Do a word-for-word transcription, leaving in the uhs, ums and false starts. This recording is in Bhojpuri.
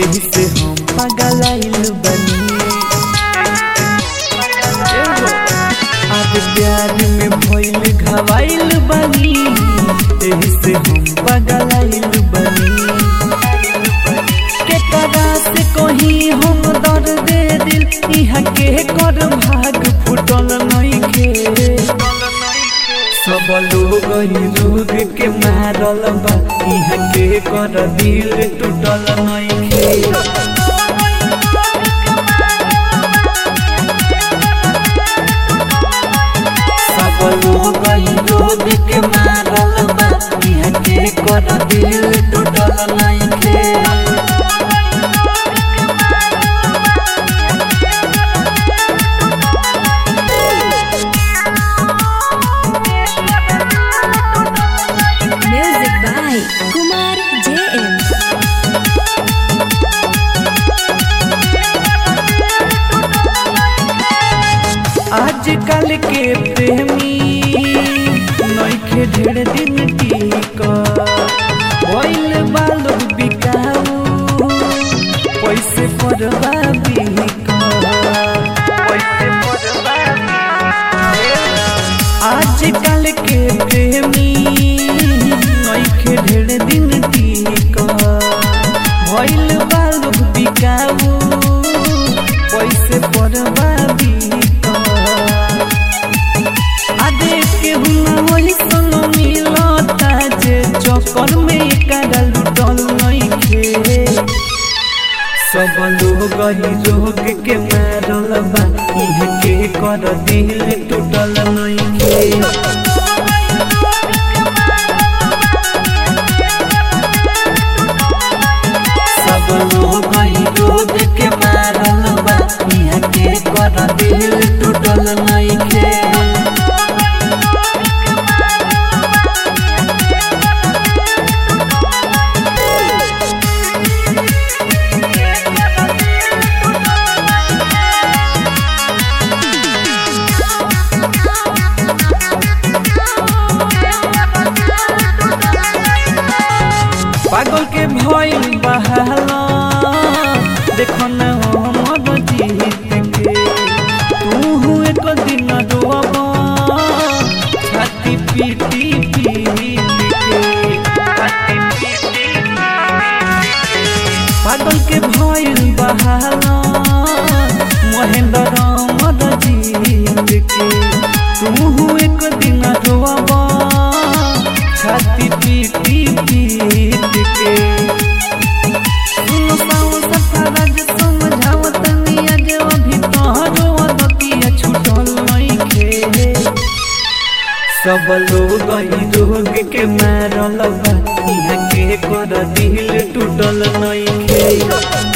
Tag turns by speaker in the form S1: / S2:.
S1: एही से हम पगलाइल बनी। आज प्यार में भइल घवाइल बनी, एही से हम पगलाइल बनी। केकरा से कही हम दर्द दिल, इहाँ के कर भाग फुटल नइखे। सब लोग रोग के मारल बा, इहाँ के कर दिल टूटल नइखे। सब लोग रोग के मारल बा, इहाँ के कर दिल टूटल नइखे।
S2: कुमार जेएम
S1: आजकल के प्रेमी नइखे ढेर दिन टिकल, भइल बा लोग बिकाऊ, पैसे पर बा बिकल। आजकल के प्रेमी नइखे ढेर दिन टिकल, भइल बा लोग बिकाऊ, पैसे पर बा बिकल। आदे केहू ना वइसन मिलता जे चक्कर में एकरा लुटल नइखे। सब लोग रोग के मारल बा, इहाँ के कर दिल टूटल नइखे। सब लोग रोग के मारल बा, इहाँ के कर दिल टूटल नइखे। पागल के भइल बहाला, देखो न हमर जीत के। तू एक दिन रोब छाती पीटी पीट के। पागल के भइल बहाला, महेंद्र हमर जीत के। तू एक दिन रोब छाती पीटी पीट के। सुनो पाओ सफरज समझावत निया जे अभी तोहरो अदतिया छूटल नइखे। सब लोग रोग के मारल बा, इहाँ के कर दिल टूटल नइखे।